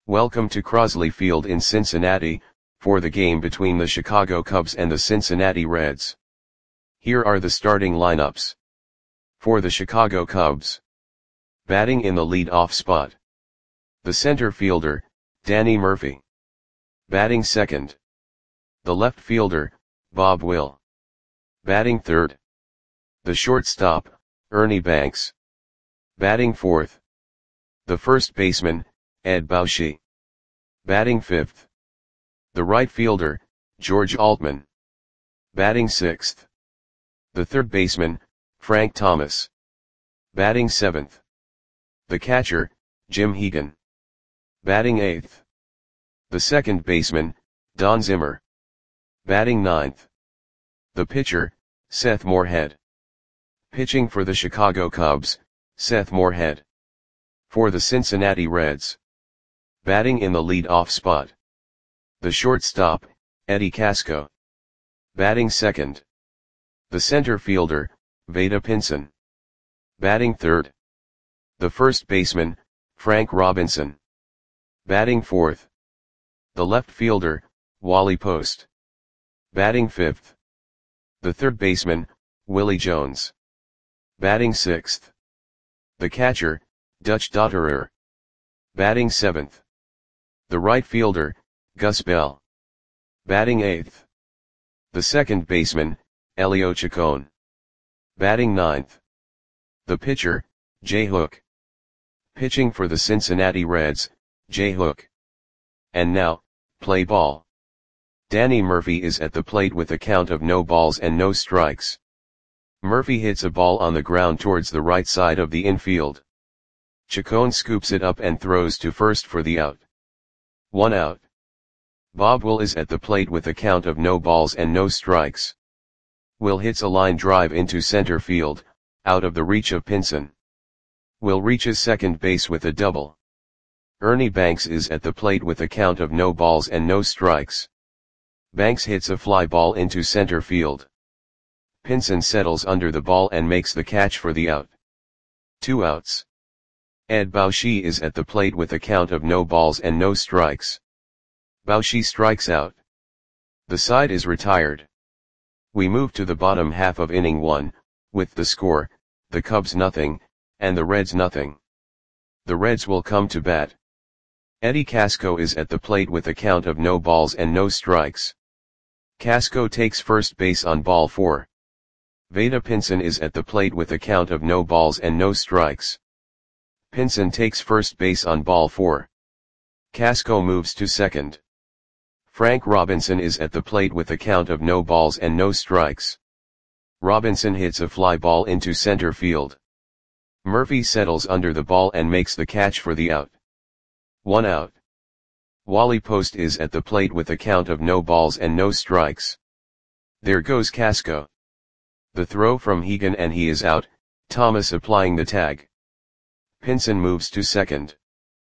Welcome to Crosley Field in Cincinnati, for the game between the Chicago Cubs and the Cincinnati Reds. Here are the starting lineups. For the Chicago Cubs. Batting in the lead-off spot. The center fielder, Danny Murphy. Batting second. The left fielder, Bob Will. Batting third. The shortstop, Ernie Banks. Batting fourth. The first baseman, Ed Bauschy. Batting fifth. The right fielder, George Altman. Batting sixth. The third baseman, Frank Thomas. Batting seventh. The catcher, Jim Hegan. Batting eighth. The second baseman, Don Zimmer. Batting ninth. The pitcher, Seth Moorhead. Pitching for the Chicago Cubs, Seth Moorhead. For the Cincinnati Reds. Batting in the lead-off spot. The shortstop, Eddie Casco. Batting second. The center fielder, Vada Pinson. Batting third. The first baseman, Frank Robinson. Batting fourth. The left fielder, Wally Post. Batting fifth. The third baseman, Willie Jones. Batting sixth. The catcher, Dutch Dotterer. Batting seventh. The right fielder, Gus Bell. Batting eighth. The second baseman, Elio Chacon. Batting ninth. The pitcher, Jay Hook. Pitching for the Cincinnati Reds, Jay Hook. And now, play ball. Danny Murphy is at the plate with a count of no balls and no strikes. Murphy hits a ball on the ground towards the right side of the infield. Chacon scoops it up and throws to first for the out. 1 out. Bob Will is at the plate with a count of no balls and no strikes. Will hits a line drive into center field, out of the reach of Pinson. Will reaches second base with a double. Ernie Banks is at the plate with a count of no balls and no strikes. Banks hits a fly ball into center field. Pinson settles under the ball and makes the catch for the out. 2 outs. Ed Bauschy is at the plate with a count of no balls and no strikes. Bauschy strikes out. The side is retired. We move to the bottom half of inning 1, with the score, the Cubs nothing, and the Reds nothing. The Reds will come to bat. Eddie Casco is at the plate with a count of no balls and no strikes. Casco takes first base on ball 4. Vada Pinson is at the plate with a count of no balls and no strikes. Pinson takes first base on ball 4. Casco moves to second. Frank Robinson is at the plate with a count of no balls and no strikes. Robinson hits a fly ball into center field. Murphy settles under the ball and makes the catch for the out. 1 out. Wally Post is at the plate with a count of no balls and no strikes. There goes Casco. The throw from Hegan and he is out, Thomas applying the tag. Pinson moves to second.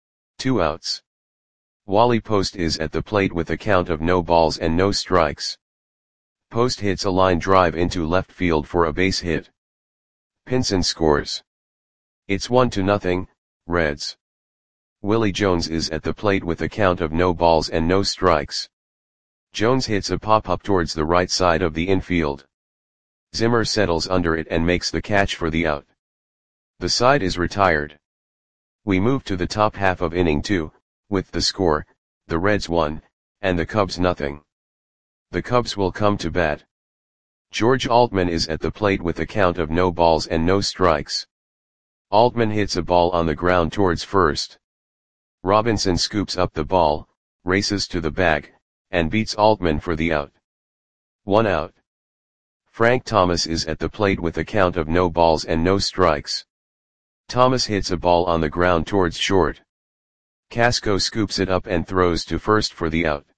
2 outs. Wally Post is at the plate with a count of no balls and no strikes. Post hits a line drive into left field for a base hit. Pinson scores. It's 1-0, Reds. Willie Jones is at the plate with a count of no balls and no strikes. Jones hits a pop-up towards the right side of the infield. Zimmer settles under it and makes the catch for the out. The side is retired. We move to the top half of inning 2, with the score, the Reds 1, and the Cubs nothing. The Cubs will come to bat. George Altman is at the plate with a count of no balls and no strikes. Altman hits a ball on the ground towards first. Robinson scoops up the ball, races to the bag, and beats Altman for the out. 1 out. Frank Thomas is at the plate with a count of no balls and no strikes. Thomas hits a ball on the ground towards short. Casco scoops it up and throws to first for the out.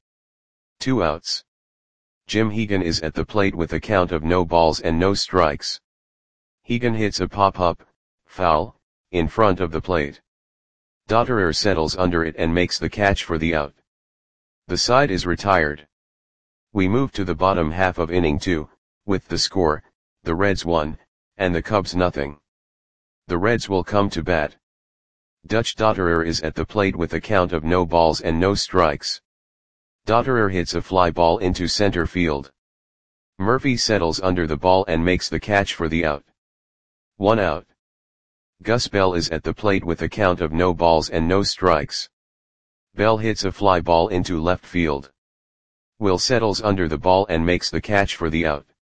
2 outs. Jim Hegan is at the plate with a count of no balls and no strikes. Hegan hits a pop-up, foul, in front of the plate. Dotterer settles under it and makes the catch for the out. The side is retired. We move to the bottom half of inning 2, with the score, the Reds 1, and the Cubs nothing. The Reds will come to bat. Dutch Dotterer is at the plate with a count of no balls and no strikes. Dotterer hits a fly ball into center field. Murphy settles under the ball and makes the catch for the out. 1 out. Gus Bell is at the plate with a count of no balls and no strikes. Bell hits a fly ball into left field. Will settles under the ball and makes the catch for the out.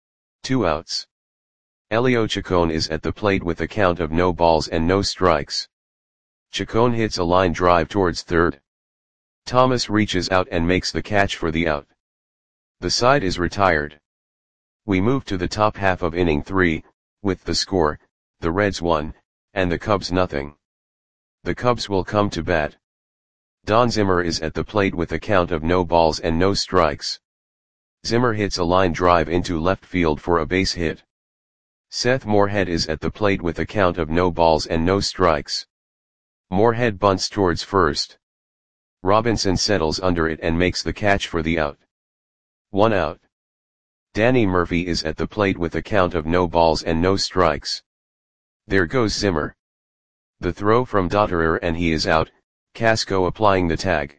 2 outs. Elio Chacon is at the plate with a count of no balls and no strikes. Chacon hits a line drive towards third. Thomas reaches out and makes the catch for the out. The side is retired. We move to the top half of inning 3, with the score, the Reds 1, and the Cubs nothing. The Cubs will come to bat. Don Zimmer is at the plate with a count of no balls and no strikes. Zimmer hits a line drive into left field for a base hit. Seth Moorhead is at the plate with a count of no balls and no strikes. Moorhead bunts towards first. Robinson settles under it and makes the catch for the out. 1 out. Danny Murphy is at the plate with a count of no balls and no strikes. There goes Zimmer. The throw from Dotterer and he is out, Casco applying the tag.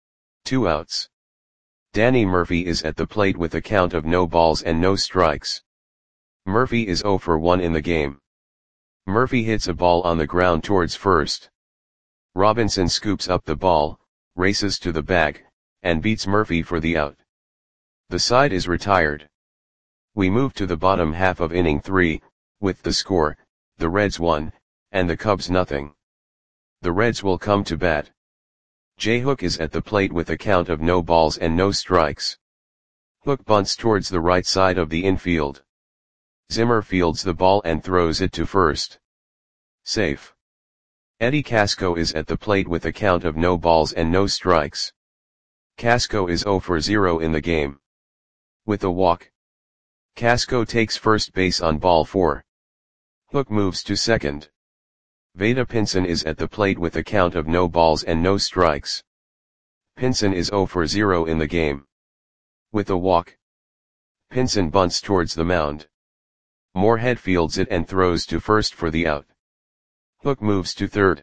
2 outs. Danny Murphy is at the plate with a count of no balls and no strikes. Murphy is 0 for 1 in the game. Murphy hits a ball on the ground towards first. Robinson scoops up the ball, races to the bag, and beats Murphy for the out. The side is retired. We move to the bottom half of inning 3, with the score, the Reds 1, and the Cubs nothing. The Reds will come to bat. J. Hook is at the plate with a count of no balls and no strikes. Hook bunts towards the right side of the infield. Zimmer fields the ball and throws it to first. Safe. Eddie Casco is at the plate with a count of no balls and no strikes. Casco is 0 for 0 in the game. With a walk. Casco takes first base on ball 4. Hook moves to second. Vada Pinson is at the plate with a count of no balls and no strikes. Pinson is 0 for 0 in the game. With a walk. Pinson bunts towards the mound. Moorhead fields it and throws to first for the out. Hook moves to third.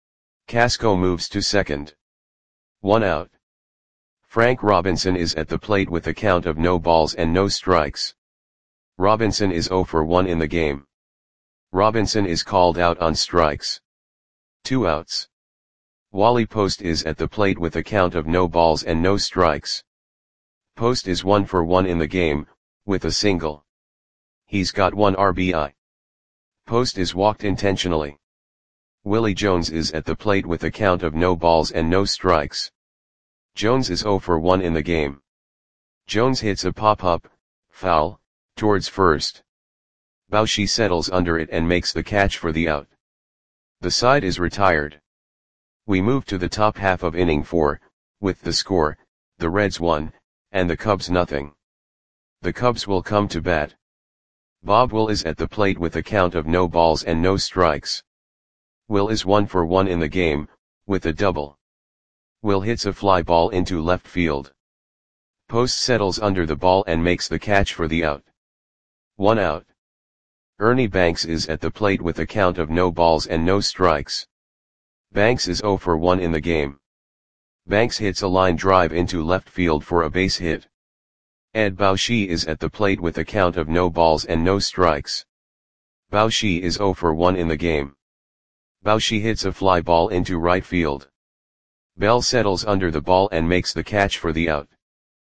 Casco moves to second. 1 out. Frank Robinson is at the plate with a count of no balls and no strikes. Robinson is 0 for 1 in the game. Robinson is called out on strikes. 2 outs. Wally Post is at the plate with a count of no balls and no strikes. Post is 1 for 1 in the game, with a single. He's got 1 RBI. Post is walked intentionally. Willie Jones is at the plate with a count of no balls and no strikes. Jones is 0 for 1 in the game. Jones hits a pop-up, foul, towards first. Bauchi settles under it and makes the catch for the out. The side is retired. We move to the top half of inning 4, with the score, the Reds 1, and the Cubs nothing. The Cubs will come to bat. Bob Will is at the plate with a count of no balls and no strikes. Will is 1 for 1 in the game, with a double. Will hits a fly ball into left field. Post settles under the ball and makes the catch for the out. 1 out. Ernie Banks is at the plate with a count of no balls and no strikes. Banks is 0 for 1 in the game. Banks hits a line drive into left field for a base hit. Ed Bauchi is at the plate with a count of no balls and no strikes. Bauchi is 0 for 1 in the game. Bauchi hits a fly ball into right field. Bell settles under the ball and makes the catch for the out.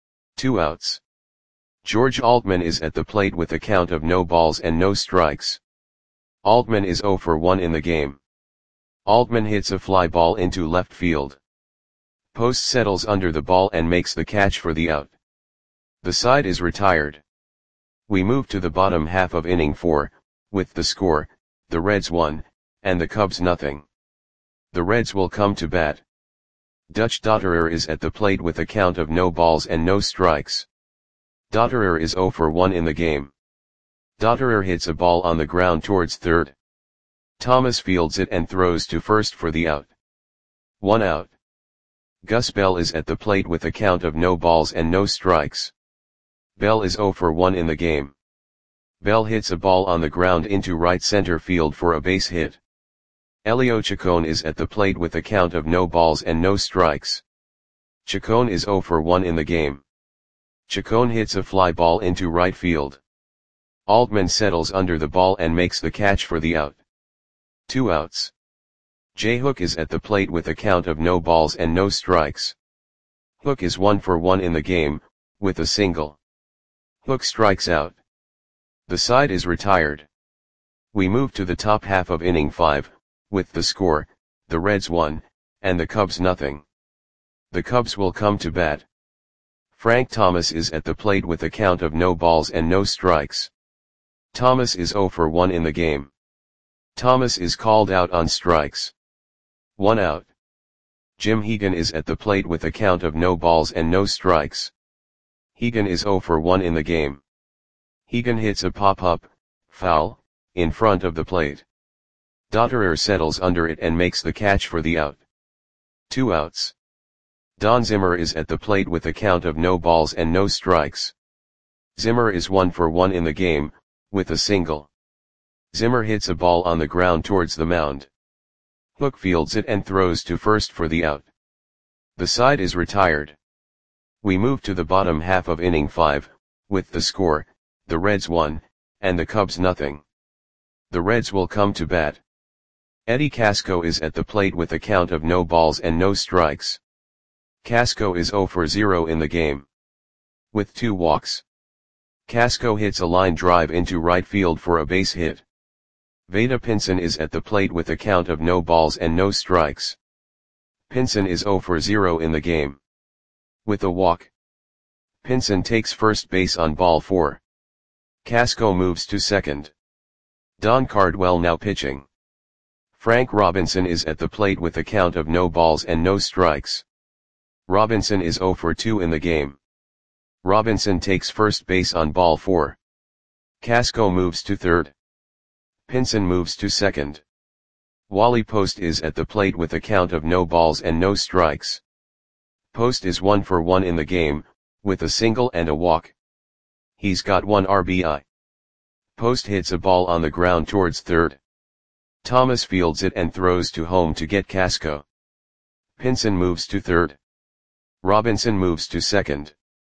2 outs. George Altman is at the plate with a count of no balls and no strikes. Altman is 0 for 1 in the game. Altman hits a fly ball into left field. Post settles under the ball and makes the catch for the out. The side is retired. We move to the bottom half of inning 4, with the score, the Reds 1, and the Cubs nothing. The Reds will come to bat. Dutch Dotterer is at the plate with a count of no balls and no strikes. Dotterer is 0 for 1 in the game. Dotterer hits a ball on the ground towards third. Thomas fields it and throws to first for the out. 1 out. Gus Bell is at the plate with a count of no balls and no strikes. Bell is 0 for 1 in the game. Bell hits a ball on the ground into right center field for a base hit. Elio Chacon is at the plate with a count of no balls and no strikes. Chacon is 0 for 1 in the game. Chacon hits a fly ball into right field. Altman settles under the ball and makes the catch for the out. 2 outs. J. Hook is at the plate with a count of no balls and no strikes. Hook is 1 for 1 in the game, with a single. Hook strikes out. The side is retired. We move to the top half of inning 5, with the score, the Reds 1, and the Cubs nothing. The Cubs will come to bat. Frank Thomas is at the plate with a count of no balls and no strikes. Thomas is 0 for 1 in the game. Thomas is called out on strikes. 1 out. Jim Hegan is at the plate with a count of no balls and no strikes. Hegan is 0 for 1 in the game. Hegan hits a pop-up, foul, in front of the plate. Dotterer settles under it and makes the catch for the out. 2 outs. Don Zimmer is at the plate with a count of no balls and no strikes. Zimmer is 1 for 1 in the game, with a single. Zimmer hits a ball on the ground towards the mound. Hook fields it and throws to first for the out. The side is retired. We move to the bottom half of inning 5, with the score, the Reds 1, and the Cubs nothing. The Reds will come to bat. Eddie Casco is at the plate with a count of no balls and no strikes. Casco is 0 for 0 in the game. With 2 walks. Casco hits a line drive into right field for a base hit. Vada Pinson is at the plate with a count of no balls and no strikes. Pinson is 0 for 0 in the game. With a walk. Pinson takes first base on ball 4. Casco moves to second. Don Cardwell now pitching. Frank Robinson is at the plate with a count of no balls and no strikes. Robinson is 0 for 2 in the game. Robinson takes first base on ball 4. Casco moves to third. Pinson moves to second. Wally Post is at the plate with a count of no balls and no strikes. Post is 1 for 1 in the game, with a single and a walk. He's got 1 RBI. Post hits a ball on the ground towards third. Thomas fields it and throws to home to get Casco. Pinson moves to third. Robinson moves to second.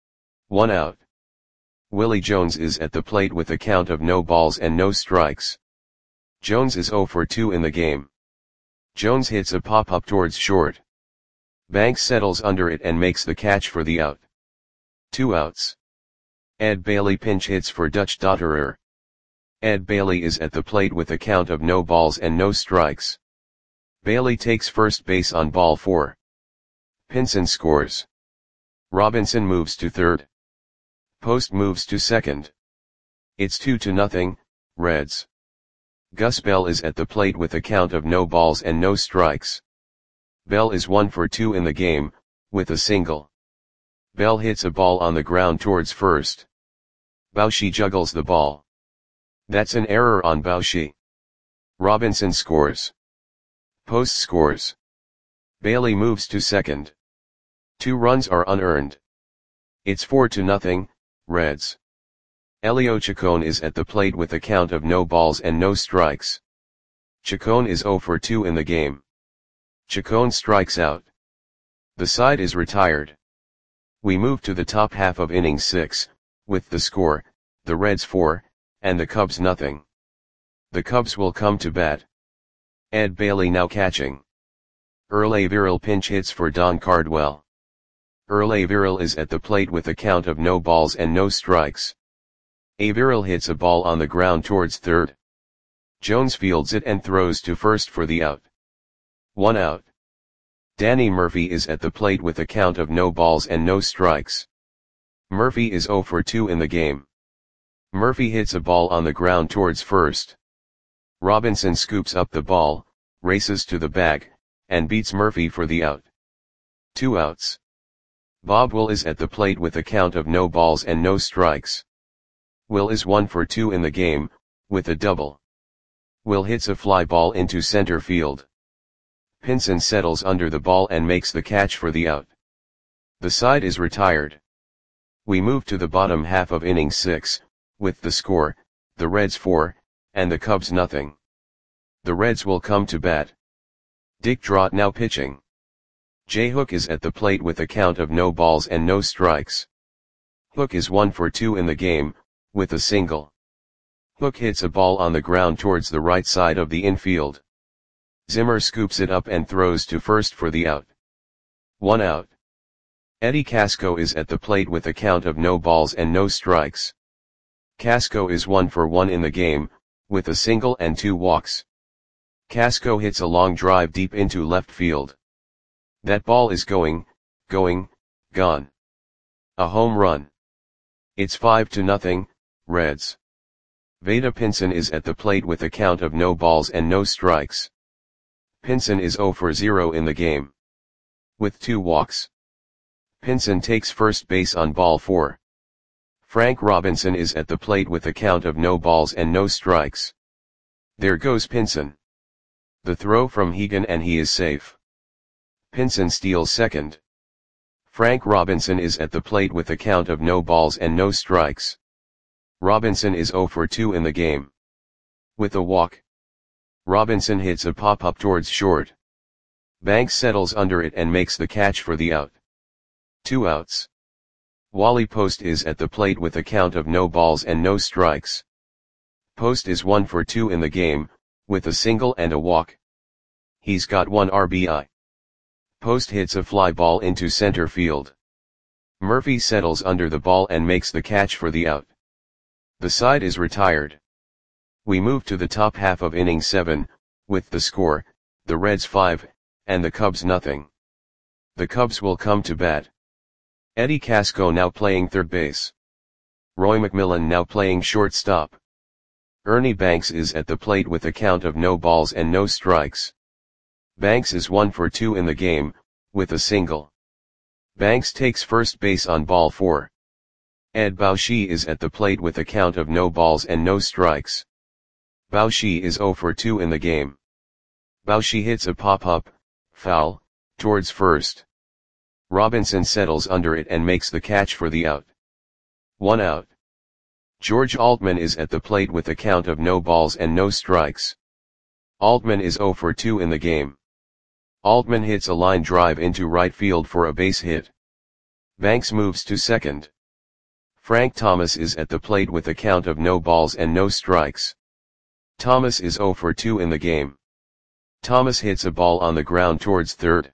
1 out. Willie Jones is at the plate with a count of no balls and no strikes. Jones is 0 for 2 in the game. Jones hits a pop-up towards short. Banks settles under it and makes the catch for the out. 2 outs. Ed Bailey pinch hits for Dutch Dotterer. Ed Bailey is at the plate with a count of no balls and no strikes. Bailey takes first base on ball 4. Pinson scores. Robinson moves to third. Post moves to second. It's 2-0, Reds. Gus Bell is at the plate with a count of no balls and no strikes. Bell is 1 for 2 in the game, with a single. Bell hits a ball on the ground towards first. Bauchi juggles the ball. That's an error on Bauchi. Robinson scores. Post scores. Bailey moves to second. 2 runs are unearned. It's 4-0, Reds. Elio Chacon is at the plate with a count of no balls and no strikes. Chacon is 0 for 2 in the game. Chacon strikes out. The side is retired. We move to the top half of inning 6, with the score, the Reds 4, and the Cubs nothing. The Cubs will come to bat. Ed Bailey now catching. Earl Averill pinch hits for Don Cardwell. Earl Averill is at the plate with a count of no balls and no strikes. Averill hits a ball on the ground towards third. Jones fields it and throws to first for the out. 1 out. Danny Murphy is at the plate with a count of no balls and no strikes. Murphy is 0 for 2 in the game. Murphy hits a ball on the ground towards first. Robinson scoops up the ball, races to the bag, and beats Murphy for the out. 2 outs. Bob Will is at the plate with a count of no balls and no strikes. Will is 1 for 2 in the game, with a double. Will hits a fly ball into center field. Pinson settles under the ball and makes the catch for the out. The side is retired. We move to the bottom half of inning 6, with the score, the Reds 4, and the Cubs nothing. The Reds will come to bat. Dick Drott now pitching. J. Hook is at the plate with a count of no balls and no strikes. Hook is 1 for 2 in the game, with a single. Hook hits a ball on the ground towards the right side of the infield. Zimmer scoops it up and throws to first for the out. 1 out. Eddie Casco is at the plate with a count of no balls and no strikes. Casco is 1 for 1 in the game, with a single and 2 walks. Casco hits a long drive deep into left field. That ball is going, gone. A home run. It's 5-0, Reds. Vada Pinson is at the plate with a count of no balls and no strikes. Pinson is 0 for 0 in the game, with 2 walks. Pinson takes first base on ball 4. Frank Robinson is at the plate with a count of no balls and no strikes. There goes Pinson. The throw from Hegan and he is safe. Pinson steals second. Frank Robinson is at the plate with a count of no balls and no strikes. Robinson is 0 for 2 in the game, with a walk. Robinson hits a pop-up towards short. Banks settles under it and makes the catch for the out. 2 outs. Wally Post is at the plate with a count of no balls and no strikes. Post is 1 for 2 in the game, with a single and a walk. He's got 1 RBI. Post hits a fly ball into center field. Murphy settles under the ball and makes the catch for the out. The side is retired. We move to the top half of inning 7, with the score, the Reds 5, and the Cubs nothing. The Cubs will come to bat. Eddie Casco now playing third base. Roy McMillan now playing shortstop. Ernie Banks is at the plate with a count of no balls and no strikes. Banks is 1 for 2 in the game, with a single. Banks takes first base on ball 4. Ed Baushi is at the plate with a count of no balls and no strikes. Baushi is 0 for 2 in the game. Baushi hits a pop-up, foul, towards first. Robinson settles under it and makes the catch for the out. 1 out. George Altman is at the plate with a count of no balls and no strikes. Altman is 0 for 2 in the game. Altman hits a line drive into right field for a base hit. Banks moves to second. Frank Thomas is at the plate with a count of no balls and no strikes. Thomas is 0 for 2 in the game. Thomas hits a ball on the ground towards third.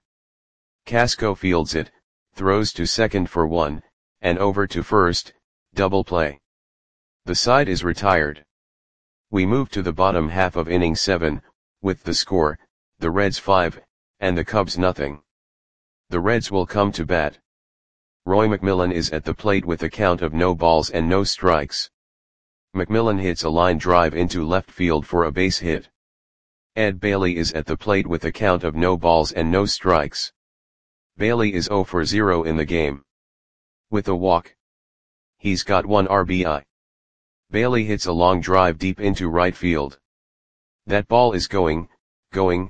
Casco fields it, throws to second for 1, and over to first, double play. The side is retired. We move to the bottom half of inning 7, with the score, the Reds 5, and the Cubs nothing. The Reds will come to bat. Roy McMillan is at the plate with a count of no balls and no strikes. McMillan hits a line drive into left field for a base hit. Ed Bailey is at the plate with a count of no balls and no strikes. Bailey is 0 for 0 in the game, with a walk. He's got 1 RBI. Bailey hits a long drive deep into right field. That ball is going, gone.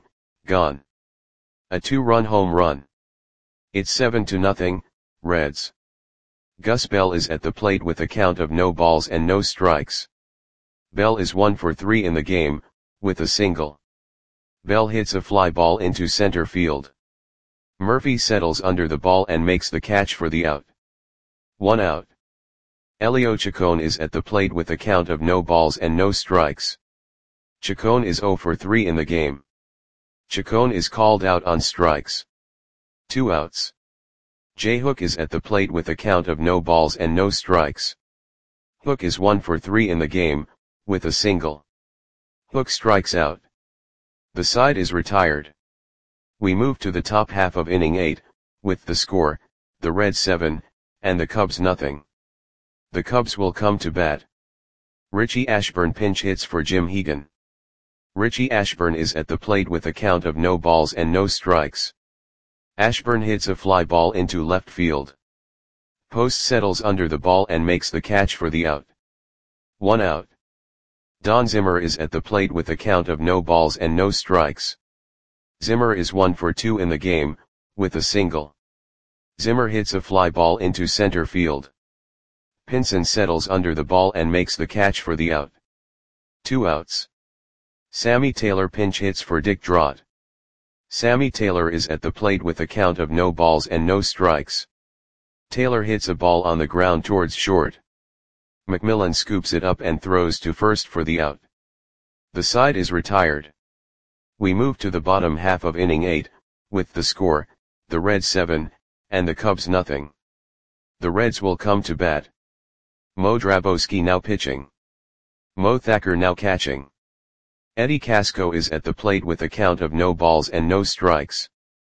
A 2-run home run. It's 7-0, Reds. Gus Bell is at the plate with a count of no balls and no strikes. Bell is 1 for 3 in the game, with a single. Bell hits a fly ball into center field. Murphy settles under the ball and makes the catch for the out. 1 out. Elio Chacon is at the plate with a count of no balls and no strikes. Chacon is 0 for 3 in the game. Chacon is called out on strikes. 2 outs. J. Hook is at the plate with a count of no balls and no strikes. Hook is 1 for 3 in the game, with a single. Hook strikes out. The side is retired. We move to the top half of inning 8, with the score, the Reds 7, and the Cubs nothing. The Cubs will come to bat. Richie Ashburn pinch hits for Jim Hegan. Richie Ashburn is at the plate with a count of no balls and no strikes. Ashburn hits a fly ball into left field. Post settles under the ball and makes the catch for the out. 1 out. Don Zimmer is at the plate with a count of no balls and no strikes. Zimmer is 1 for 2 in the game, with a single. Zimmer hits a fly ball into center field. Pinson settles under the ball and makes the catch for the out. 2 outs. Sammy Taylor pinch hits for Dick Drott. Sammy Taylor is at the plate with a count of no balls and no strikes. Taylor hits a ball on the ground towards short. McMillan scoops it up and throws to first for the out. The side is retired. We move to the bottom half of inning 8, with the score, the Reds 7, and the Cubs nothing. The Reds will come to bat. Mo Drabowski now pitching. Mo Thacker now catching. Eddie Casco is at the plate with a count of no balls and no strikes.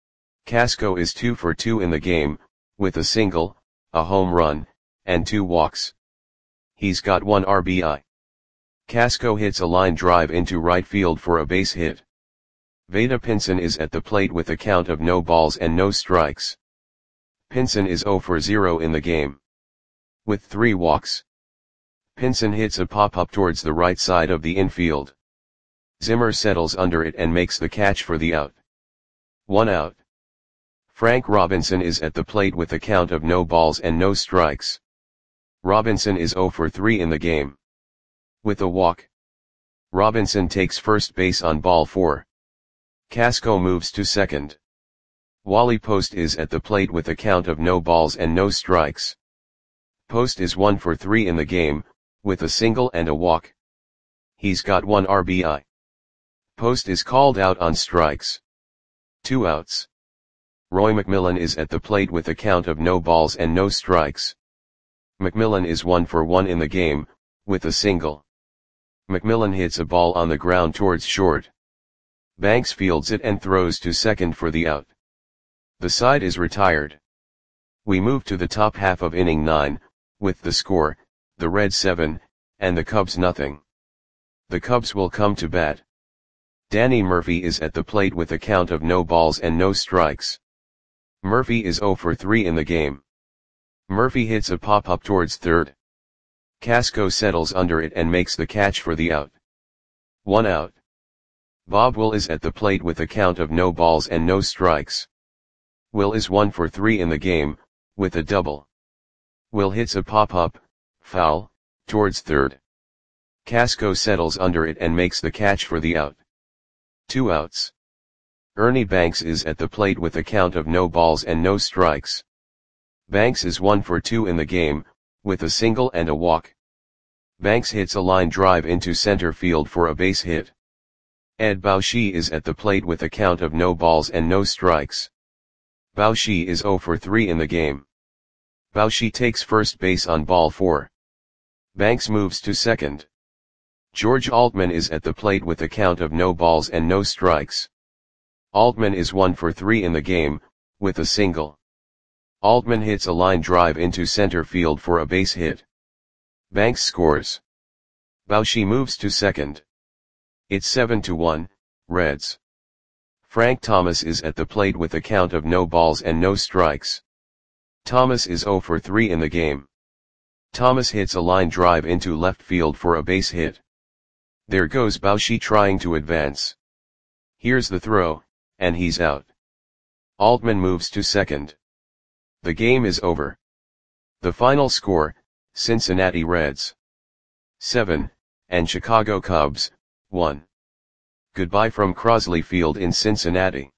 Casco is 2 for 2 in the game, with a single, a home run, and 2 walks. He's got 1 RBI. Casco hits a line drive into right field for a base hit. Vada Pinson is at the plate with a count of no balls and no strikes. Pinson is 0 for 0 in the game, with 3 walks. Pinson hits a pop-up towards the right side of the infield. Zimmer settles under it and makes the catch for the out. 1 out. Frank Robinson is at the plate with a count of no balls and no strikes. Robinson is 0 for 3 in the game, with a walk. Robinson takes first base on ball 4. Casco moves to second. Wally Post is at the plate with a count of no balls and no strikes. Post is 1 for 3 in the game, with a single and a walk. He's got 1 RBI. Post is called out on strikes. 2 outs. Roy McMillan is at the plate with a count of no balls and no strikes. McMillan is 1 for 1 in the game, with a single. McMillan hits a ball on the ground towards short. Banks fields it and throws to second for the out. The side is retired. We move to the top half of inning 9, with the score, the Reds 7, and the Cubs nothing. The Cubs will come to bat. Danny Murphy is at the plate with a count of no balls and no strikes. Murphy is 0 for 3 in the game. Murphy hits a pop-up towards third. Casco settles under it and makes the catch for the out. 1 out. Bob Will is at the plate with a count of no balls and no strikes. Will is 1 for 3 in the game, with a double. Will hits a pop-up, foul, towards third. Casco settles under it and makes the catch for the out. 2 outs. Ernie Banks is at the plate with a count of no balls and no strikes. Banks is 1 for 2 in the game, with a single and a walk. Banks hits a line drive into center field for a base hit. Ed Baushi is at the plate with a count of no balls and no strikes. Baushi is 0 for 3 in the game. Baushi takes first base on ball 4. Banks moves to second. George Altman is at the plate with a count of no balls and no strikes. Altman is 1 for 3 in the game, with a single. Altman hits a line drive into center field for a base hit. Banks scores. Baushi moves to second. It's 7-1, Reds. Frank Thomas is at the plate with a count of no balls and no strikes. Thomas is 0 for 3 in the game. Thomas hits a line drive into left field for a base hit. There goes Baushi trying to advance. Here's the throw, and he's out. Altman moves to second. The game is over. The final score, Cincinnati Reds 7, and Chicago Cubs 1. Goodbye from Crosley Field in Cincinnati.